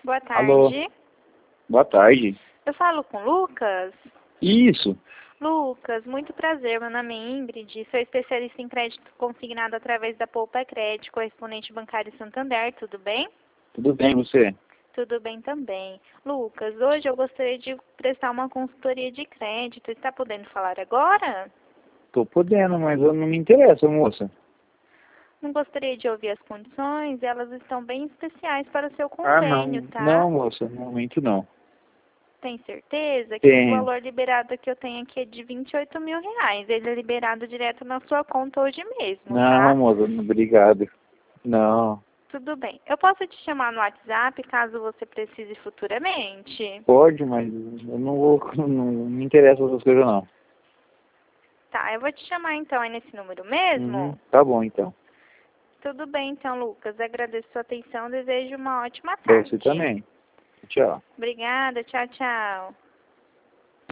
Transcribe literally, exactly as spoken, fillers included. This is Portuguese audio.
Boa Alô. tarde. Boa tarde. Eu falo com o Lucas? Isso. Lucas, muito prazer. Meu nome é Ingrid. Sou especialista em crédito consignado através da Poupa Crédito, correspondente bancário Santander. Tudo bem? Tudo bem, você? Tudo bem também. Lucas, hoje eu gostaria de prestar uma consultoria de crédito. Está podendo falar agora? Tô podendo, mas eu não me interessa, moça. Não gostaria de ouvir as condições? Elas estão bem especiais para o seu Ah, não. convênio, tá? Não, moça, no momento não. Tem certeza que o Tenho. valor liberado que eu tenho aqui é de vinte e oito mil reais. Ele é liberado direto na sua conta hoje mesmo, Não, tá? moça, obrigado. Não. Tudo bem. Eu posso te chamar no WhatsApp caso você precise futuramente? Pode, mas eu não vou. Não me interessa essas coisas, não. Tá, eu vou te chamar então aí nesse número mesmo? Uhum, tá bom, então. Tudo bem então, Lucas. Agradeço a sua atenção. Desejo uma ótima Pra tarde. você também. Tchau. Obrigada. Tchau, tchau.